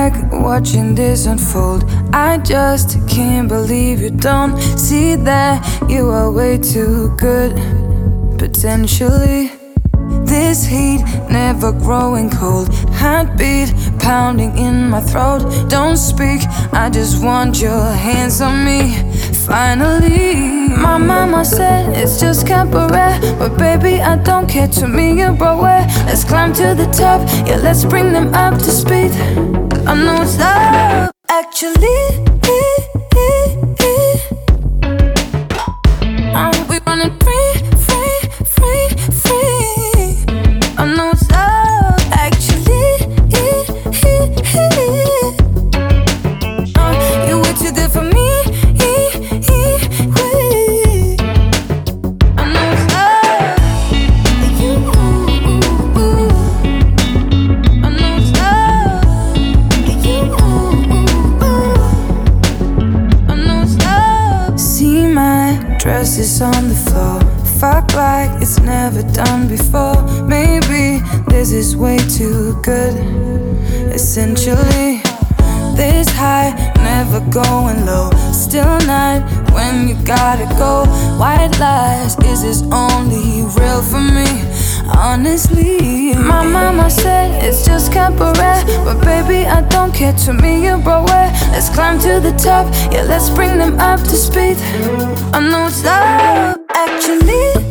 back, watching this unfold. I just can't believe you don't see that you are way too good. Potentially, this heat never growing cold. Heartbeat pounding in my throat. Don't speak, I just want your hands on me. Finally, my mama said it's just cabaret, but baby, I don't care. To me, you're Broadway. Let's climb to the top, yeah, let's bring them up to speed. I know it's love, actually. We running free. I know it's love, actually. You're way too good for me. I know it's love. I know it's love. I know it's love. See, my dress is on the floor. Fuck like it's never done before. Maybe this is way too good. Essentially, this high, never going low. Still night when you gotta go. White lies, is this only real for me? Honestly, my mama said it's just cabaret, but baby, I don't care. To me, you're Broadway. Let's climb to the top, yeah, let's bring them up to speed. I know it's love, actually.